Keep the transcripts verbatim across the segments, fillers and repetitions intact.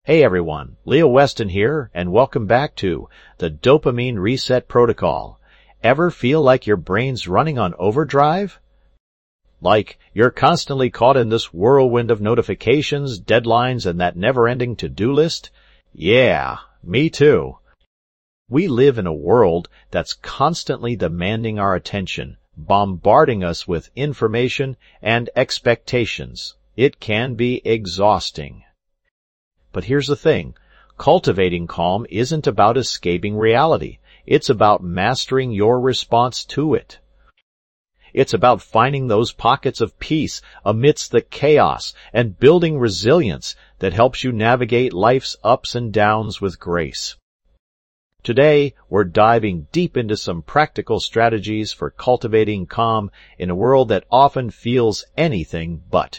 Hey everyone, Leo Weston here, and welcome back to the Dopamine Reset Protocol. Ever feel like your brain's running on overdrive? Like you're constantly caught in this whirlwind of notifications, deadlines, and that never-ending to-do list? Yeah, me too. We live in a world that's constantly demanding our attention, bombarding us with information and expectations. It can be exhausting. But here's the thing. Cultivating calm isn't about escaping reality. It's about mastering your response to it. It's about finding those pockets of peace amidst the chaos and building resilience that helps you navigate life's ups and downs with grace. Today, we're diving deep into some practical strategies for cultivating calm in a world that often feels anything but.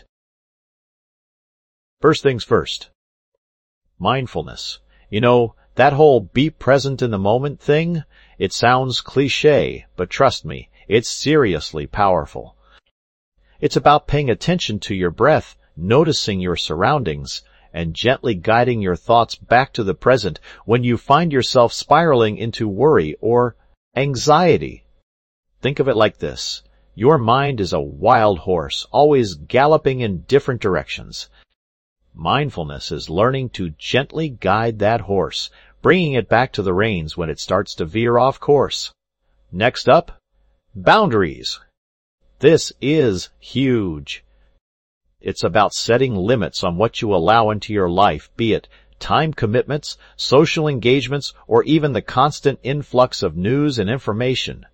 First things first. Mindfulness. You know, that whole be present in the moment thing, it sounds cliché, but trust me, it's seriously powerful. It's about paying attention to your breath, noticing your surroundings, and gently guiding your thoughts back to the present when you find yourself spiraling into worry or anxiety. Think of it like this. Your mind is a wild horse, always galloping in different directions. Mindfulness is learning to gently guide that horse, bringing it back to the reins when it starts to veer off course. Next up, boundaries. This is huge. It's about setting limits on what you allow into your life, be it time commitments, social engagements, or even the constant influx of news and information.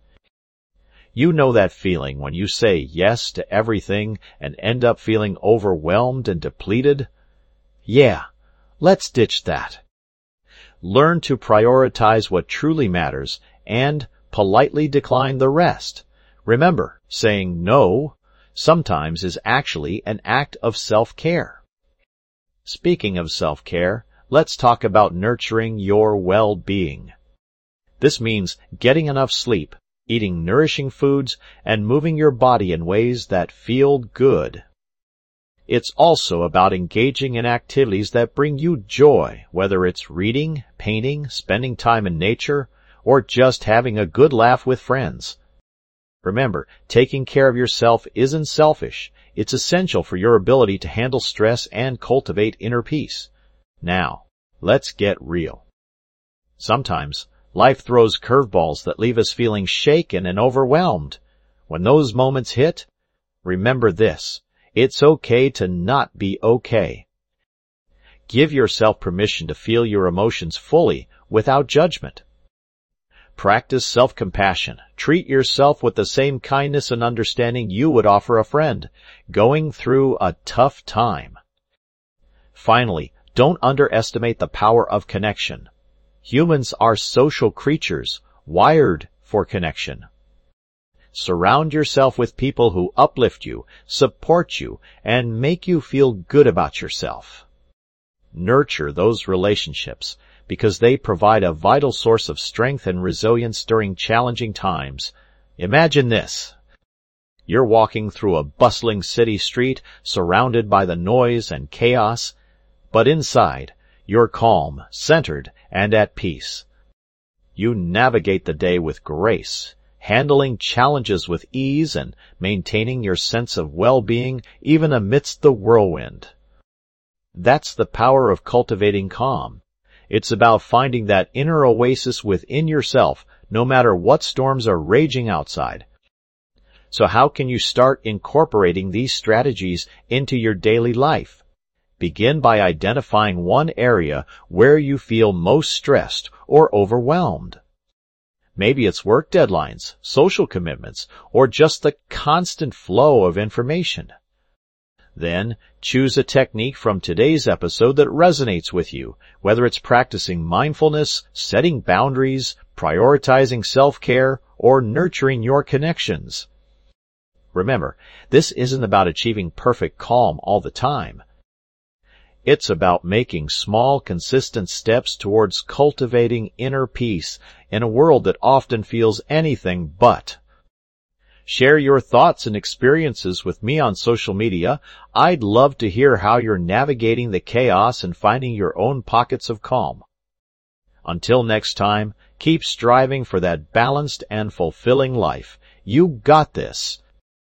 You know that feeling when you say yes to everything and end up feeling overwhelmed and depleted? Yeah, let's ditch that. Learn to prioritize what truly matters and politely decline the rest. Remember, saying no sometimes is actually an act of self-care. Speaking of self-care, let's talk about nurturing your well-being. This means getting enough sleep, eating nourishing foods, and moving your body in ways that feel good. It's also about engaging in activities that bring you joy, whether it's reading, painting, spending time in nature, or just having a good laugh with friends. Remember, taking care of yourself isn't selfish. It's essential for your ability to handle stress and cultivate inner peace. Now, let's get real. Sometimes, life throws curveballs that leave us feeling shaken and overwhelmed. When those moments hit, remember this. It's okay to not be okay. Give yourself permission to feel your emotions fully, without judgment. Practice self-compassion. Treat yourself with the same kindness and understanding you would offer a friend, going through a tough time. Finally, don't underestimate the power of connection. Humans are social creatures, wired for connection. Surround yourself with people who uplift you, support you, and make you feel good about yourself. Nurture those relationships because they provide a vital source of strength and resilience during challenging times. Imagine this. You're walking through a bustling city street surrounded by the noise and chaos, but inside, you're calm, centered, and at peace. You navigate the day with grace, handling challenges with ease and maintaining your sense of well-being even amidst the whirlwind. That's the power of cultivating calm. It's about finding that inner oasis within yourself, no matter what storms are raging outside. So how can you start incorporating these strategies into your daily life? Begin by identifying one area where you feel most stressed or overwhelmed. Maybe it's work deadlines, social commitments, or just the constant flow of information. Then, choose a technique from today's episode that resonates with you, whether it's practicing mindfulness, setting boundaries, prioritizing self-care, or nurturing your connections. Remember, this isn't about achieving perfect calm all the time. It's about making small, consistent steps towards cultivating inner peace in a world that often feels anything but. Share your thoughts and experiences with me on social media. I'd love to hear how you're navigating the chaos and finding your own pockets of calm. Until next time, keep striving for that balanced and fulfilling life. You got this.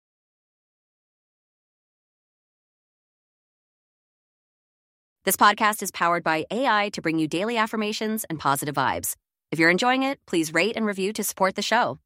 This podcast is powered by A I to bring you daily affirmations and positive vibes. If you're enjoying it, please rate and review to support the show.